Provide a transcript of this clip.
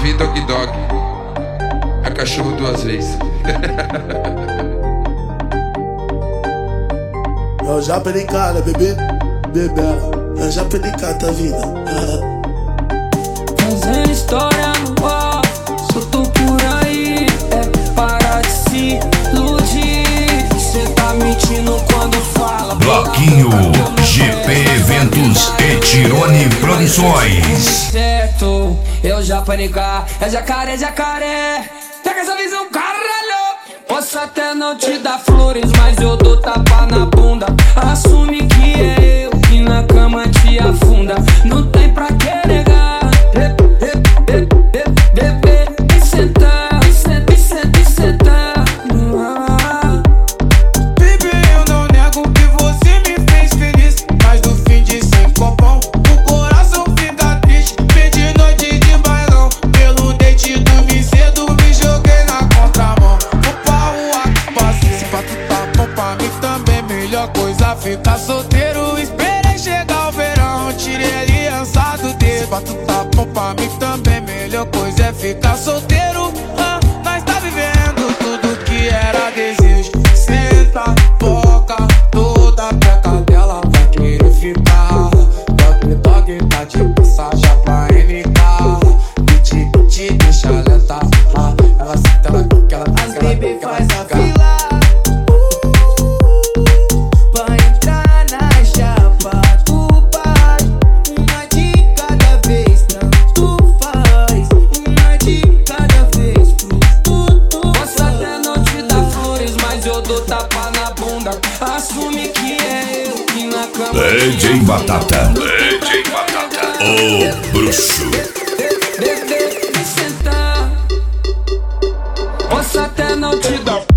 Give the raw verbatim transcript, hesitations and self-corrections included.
Davi Dog Dog. É cachorro duas vezes. Eu já perdi cara, bebê, bebê. Eu já perdi cara da vida. Fazendo história no ar, solto por aí. É parar de se iludir. Cê tá mentindo quando fala. Bloquinho G P Eventos e Tirone Produções. Certo, eu já panicar. É jacaré, jacaré. Pega essa visão, caralho. Posso até não te dar flores, mas eu dou tapa na bunda. Assume que é eu que na cama te afunda. Não tem pra que negar. Bebê, e sentar, e sentar, e sentar, e sentar. Baby, eu não nego que você me fez feliz, mas no fim de sem copão o coração fica triste. Perdi noite de bailão, pelo date dormi cedo, me joguei na contramão. Vou pra rua que passei, se pra tu tá bom pra mim também, melhor coisa ficar solteiro. Esperei chegar o verão, tirei aliança do dedo. Se pra tu tá bom pra mim também, melhor coisa é ficar solteiro. Ah, nós tá vivendo tudo que era desejo. Senta, boca, toda a peca dela vai querer ficar. Dog, dog, tá de passagem pra N K. Te, te deixa lenta. Ah, ela senta, ela quica, ela quica, ela Baby, quica, faz ela a quica. fila pra entrar na chapa. Tu faz uma de cada vez, tanto faz uma de cada vez. Posso até não te dar flores, mas eu dou tapa na bunda. Assume que é eu que na cama. D J Batata, D J Batata, o bruxo. Bebê, me sentar. Posso até não te dar